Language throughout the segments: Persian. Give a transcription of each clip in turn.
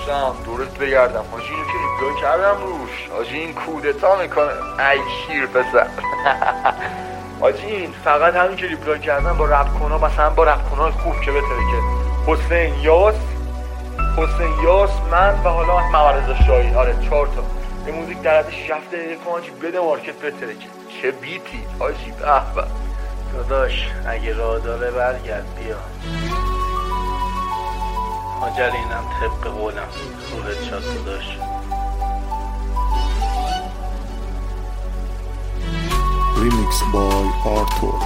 باشم دورت بگردم حاجی. اینو که ریپلای کردم روش حاجی، این کودتا میکنه ای شیر پسر. حاجی این فقط همین که ریپلای کردم با رپ کنا، مثلا با رپ کنا خوب که بهتره که حسین یاس من و حالا مورز شاهین. آره 4 تا یه موزیک در حد 6 دقیقه حاجی بده مارکت بهتره که چه بیتی حاجی. به به داداش اگه راه داره برگرد بیا. آجل اینم طبق قولم روحت شاد داداش. Remix by Arthur.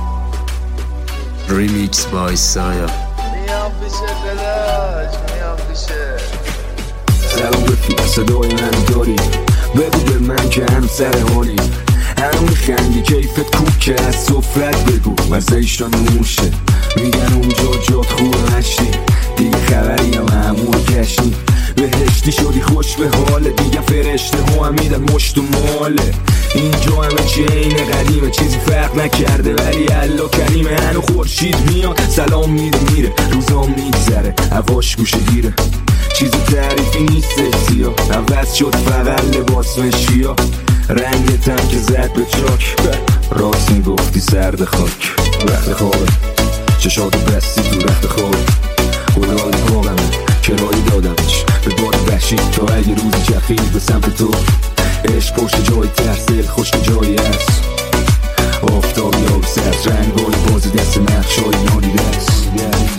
Remix by Saya. میام پیشه دلاش میام پیشه. سلام رفیق صدای من داری، بگو به من که هم سر حالی، هنو میخندی کیفت کوک که از صفرت بگو مزهشتا نوشه. میگن اونجا جات خوب نشتی دیگه خبری هم همون کشتی، بهشتی شدی خوش به حاله دیگه فرشته ها هم میدن مشت و ماله. اینجا همه چین قدیمه چیزی فرق نکرده ولی الله کریمه. هنو خورشید میاد سلام میده میره روزا میگذره هواش گوشه گیره، چیزی تعریفی نیست سیا عوض شد فقط لباس مشیا. رنگتم که زد به چاک راست میگفتی سرد خاک. وقت خوابه چشاتو بستی تو رخت خواب خدای خوابمه کرایی دادمش به بار وحشی تا اگه روزی چخید به سمت تو. عشق پشت جای ترسل خشک جایی هست آفتابی ها به سرس رنگای بازی دست نقشای نادیده است.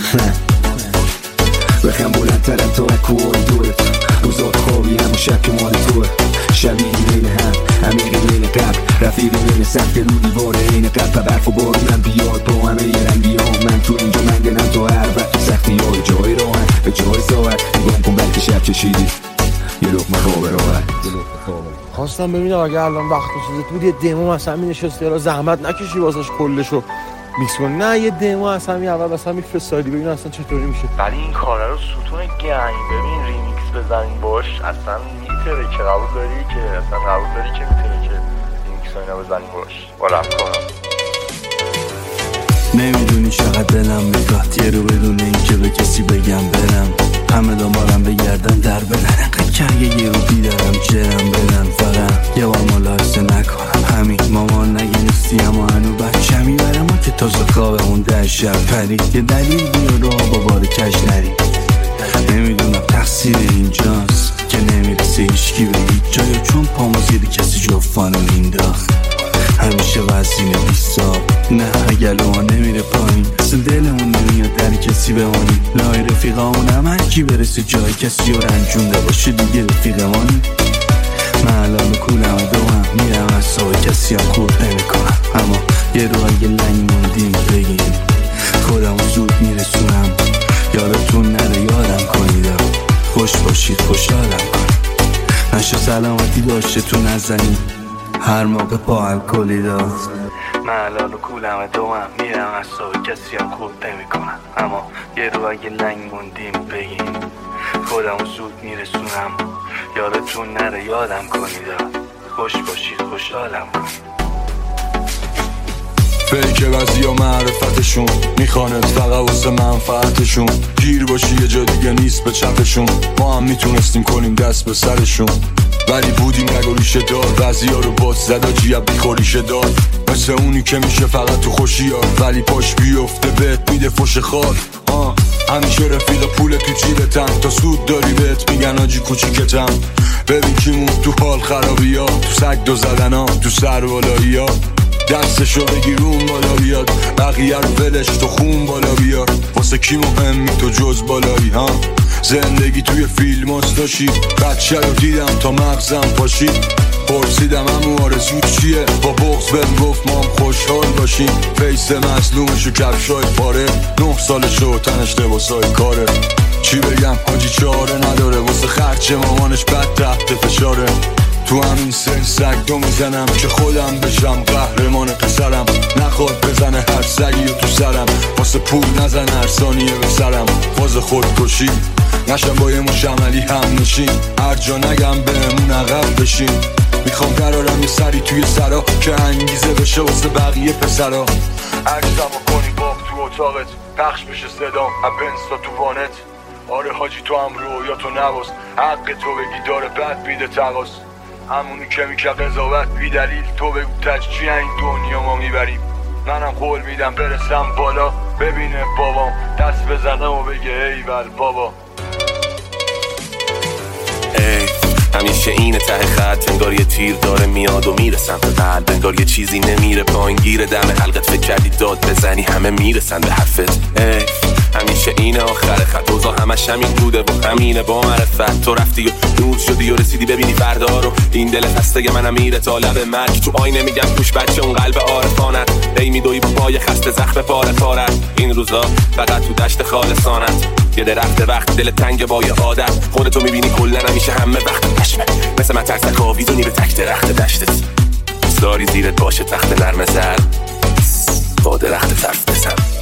بخم بلندترم تا اکوهای دورت روزات خوابی هم و شب که مال توه. شبیه بین هم عمیقی بین قبل رفیقی بین سخت رو دیواره این قبل و برف و بارونم بیاد با همه یه رنگی ها. من تو اینجا منگنم تا هر وقت سختی های جای راهن به جای ساعت نگام کن بلکه شب چشیدی یه لقمه خواب راحت. خواستم ببینم اگه الان وقت چیزت بود یه دمو مثلا می‌نشستی یا زحمت نکشی واسش کلشو میکس کنی، نه یه دمو اصلا اول مثلا میفرستادی ببین اصلا چطوری میشه. ولی این کارا رو ستون گنگ ببین ریمیکس بزنین باش اصلا میتره که قبول داری که اصلا قبول داری که میتره که ریمیکس ها اینا بزنین باش با رپ کنم. نمیدونی چقدر دلم میخواد یه رو بدون این که به کسی بگم برم، همه دنبالم بگردن در بدن انقدر کرگه یه رو بیدارم جرم بدن فقط یه بار ملاحظه نکنم همین مامان نگه نیستی اما هنو بچه میبرم که تازه خوابمون در شب پرید یه دلیل بیا رو با بار کش نری. نمیدونم تقصیر اینجاست که نمیرسه هیچکی به هیچ جایی چون پامو زیر کسی جفانو مینداخت همیشه وزینه بیستا نه اگلو ها نمیره پایین اصلا دلمون نمیاد در کسی بمانی لای رفیقامون هم هرکی برسه جای کسی رو رنجونده باشه دیگه رفیقمانی. من الان کولم دوام میرم از سای کسی هم خورد نمیکنم اما یه رو اگه لنگ موندیم بگیم خودمو زود میرسونم یادتون نره یادم کنید خوش باشید خوشحالم کنید نشه سلامتی داشته تو نزنید هر موقع با الکلی داد. من الان کولم دوام میرم از سای کسی هم خورد نمیکنم اما یه رو اگه لنگ موندیم بگیم خودمو زود میرسونم یادتون نره یادم کنید خوش باشید خوشحالم کنید. فیک وزی و معرفتشون میخواند فقط واسه منفعتشون گیر باشی یه جا دیگه نیست به چپشون ما هم میتونستیم کنیم دست به سرشون ولی بودیم رگ و ریشه دار وزی ها رو باز زد جیب بیخوریشه دار مثل اونی که میشه فقط تو خوشی ها ولی پاش بیفته بهت میده فش خال. همیشه رفیق پول تو جیبتم تا سود داری بهت میگن آجی کوچیکتم ببین کیمون تو حال خرابی ها تو سگ دو زدن ها تو سر بالایی ها دستشو بگیرون بالا بیاد بقیه رو ولش تو خون بالا بیار واسه کی مهمی تو جز بالایی ها زندگی توی فیلم هستاشی بچه رو دیدم تا مغزم پاشید پرسیدم همون آرزو چیه با بغض بهم گفت ما هم خوشحال باشیم فیس مظلومشو کفشای پاره 9 سالشو تنش لباسای کاره چی بگم حاجی چاره نداره واسه خرچ مامانش بد تحت فشاره تو همین سن سگ دو میزنم که خودم بشم قهرمان پسرم نخواد بزنه هر سگی و تو سرم واسه پول نزنه هر ثانیه به سرم فاز خودکشی نشم با یه مش عملی هم نشین هر جا نگم بهمون عقب بشین میخوام قرارم یه سری توی سرا که انگیزه بشه واسه بقیه پسرا عکسمو کنی باق تو اتاقت پخش بشه صدام بنز تا تو وانت آره حاجی تو هم رویا تو نواز، حق تو بگی داره بد بیده تقاس، همونی که میشه قضاوت بی دلیل. تو بگو تجچی این دنیا ما میبریم، منم قول میدم برسم بالا ببینه بابام دست بزنه و بگه ایول بابا. همیشه اینه ته خط، انگار یه تیر داره میاد و میره سمت قلب، انگار یه چیزی نمیره پایین گیره دم حلقت، فکر کردی داد بزنی همه میرسن به حرفت. همیشه اینه آخر خط، اوضاع همش همین بوده و همینه با معرفت. تو رفتی و نور شدی و رسیدی ببینی فردا رو، این دل خسته منم میره تا لب مرگ. تو آینه میگم پوش بچه اون قلب عارفانت، ای میدوی با پای خسته زخم پاره پارت. این روزا فقط تو دشت خالصانت، یه درخت وقت دل تنگ با یه عادت، خودتو میبینی کلا همیشه همه وقت پشمه، مثل من ترسک آویزونی به تک درخت دشتت. دوست داری زیرت باشه تخت نرم زر با درخت طرف بزن.